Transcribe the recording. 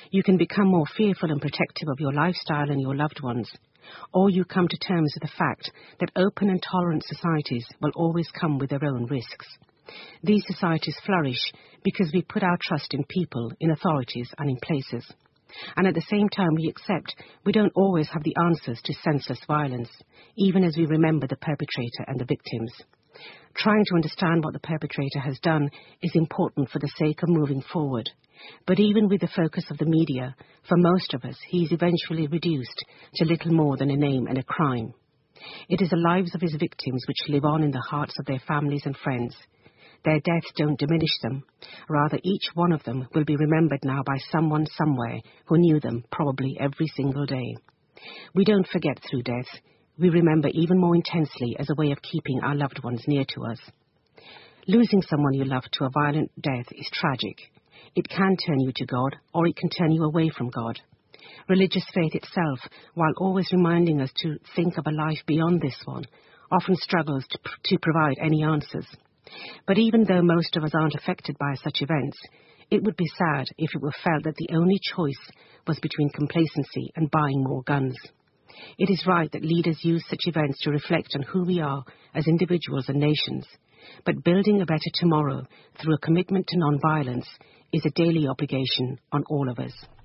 You can become more fearful and protective of your lifestyle and your loved ones, or you come to terms with the fact that open and tolerant societies will always come with their own risks. These societies flourish because we put our trust in people, in authorities and in places. And at the same time we accept we don't always have the answers to senseless violence, even as we remember the perpetrator and the victims. Trying to understand what the perpetrator has done is important for the sake of moving forward. But even with the focus of the media, for most of us, he is eventually reduced to little more than a name and a crime. It is the lives of his victims which live on in the hearts of their families and friends. Their deaths don't diminish them. Rather, each one of them will be remembered now by someone somewhere who knew them probably every single day. We don't forget through death. We remember even more intensely as a way of keeping our loved ones near to us. Losing someone you love to a violent death is tragic. It can turn you to God, or it can turn you away from God. Religious faith itself, while always reminding us to think of a life beyond this one, often struggles to provide any answers. But even though most of us aren't affected by such events, it would be sad if it were felt that the only choice was between complacency and buying more guns. It is right that leaders use such events to reflect on who we are as individuals and nations. But building a better tomorrow through a commitment to non-violence is a daily obligation on all of us.